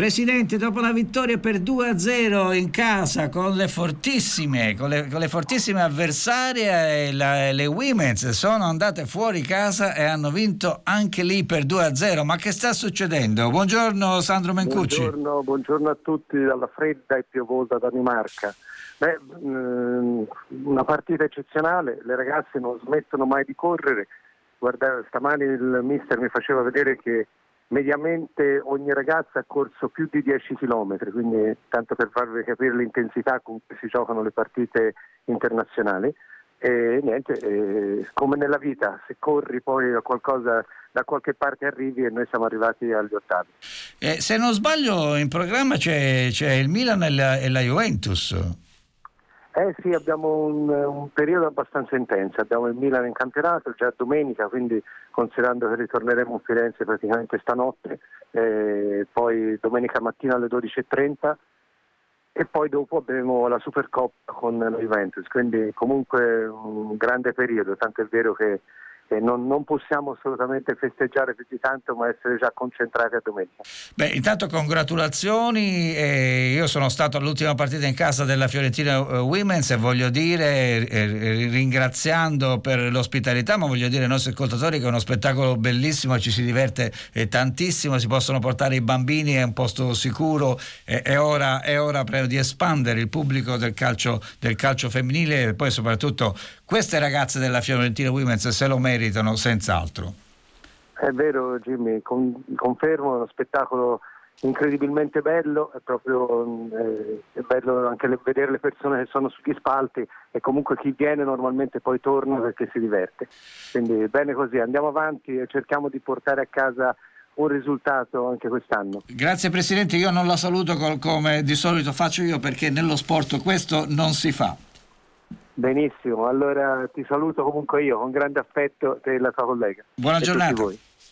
Presidente, dopo la vittoria per 2-0 in casa con le fortissime avversarie, le Women's sono andate fuori casa e hanno vinto anche lì per 2-0. Ma che sta succedendo? Buongiorno Sandro Mencucci. Buongiorno a tutti dalla fredda e piovosa Danimarca. Una partita eccezionale, le ragazze non smettono mai di correre. Guarda, stamani il mister mi faceva vedere che mediamente ogni ragazza ha corso più di 10 chilometri, quindi tanto per farvi capire l'intensità con cui si giocano le partite internazionali. E niente, come nella vita, se corri poi qualcosa da qualche parte arrivi, e noi siamo arrivati agli ottavi. Se non sbaglio in programma c'è il Milan e la Juventus. Sì, abbiamo un periodo abbastanza intenso, abbiamo il Milan in campionato già domenica, quindi considerando che ritorneremo a Firenze praticamente stanotte, poi domenica mattina alle 12:30 e poi dopo abbiamo la Supercoppa con la Juventus, quindi comunque un grande periodo, tanto è vero che non possiamo assolutamente festeggiare più di tanto, ma essere già concentrati a domenica. Intanto congratulazioni, io sono stato all'ultima partita in casa della Fiorentina Women's e voglio dire, ringraziando per l'ospitalità, ma voglio dire ai nostri ascoltatori che è uno spettacolo bellissimo, ci si diverte tantissimo, si possono portare i bambini, è un posto sicuro, è ora di espandere il pubblico del calcio femminile, e poi soprattutto queste ragazze della Fiorentina Women's se lo meritano senz'altro. È vero Jimmy, confermo, è uno spettacolo incredibilmente bello, è proprio è bello anche vedere le persone che sono sugli spalti e comunque chi viene normalmente poi torna perché si diverte. Quindi bene così, andiamo avanti e cerchiamo di portare a casa un risultato anche quest'anno. Grazie Presidente, io non la saluto come di solito faccio io perché nello sport questo non si fa. Benissimo, allora ti saluto comunque io con grande affetto, te e la tua collega. Buona giornata. Tutti voi.